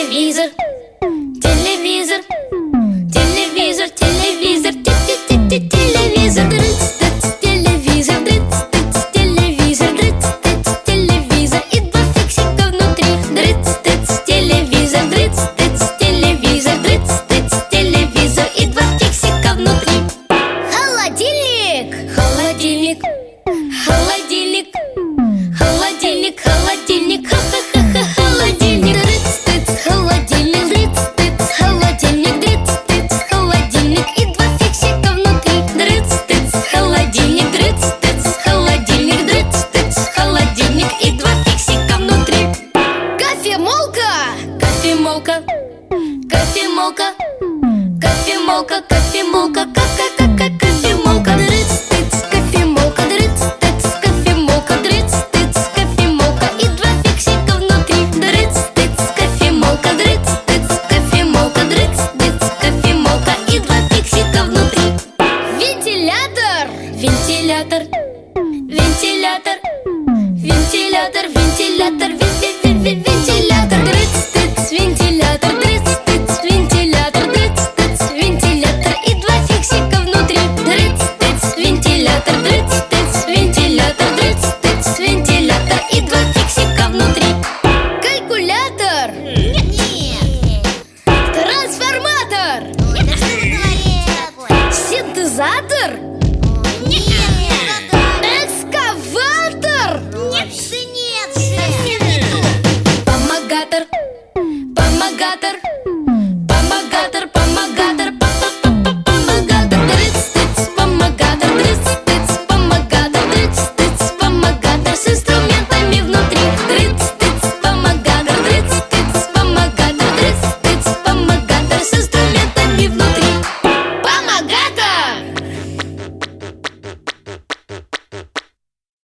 Телевизор, телевизор, телевизор, телевизор, телевизор, дрыц-тыц, телевизор, дрыц-тыц, телевизор, дрыц-тыц, телевизор и два фиксика внутри. Дрыц-тыц, телевизор, дрыц-тыц, телевизор, дрыц-тыц, телевизор и два фиксика внутри. Холодильник, холодильник, холодильник, холодильник, холодильник, ха-ха-ха-ха, холодильник. Дрыц-тыц, холодильник, дрыц-тыц, холодильник, дрыц-тыц, холодильник и два фиксика внутри. Дрыц-тыц, холодильник, дрыц-тыц, холодильник, дрыц-тыц, холодильник и два фиксика внутри. Кофемолка, кофемолка,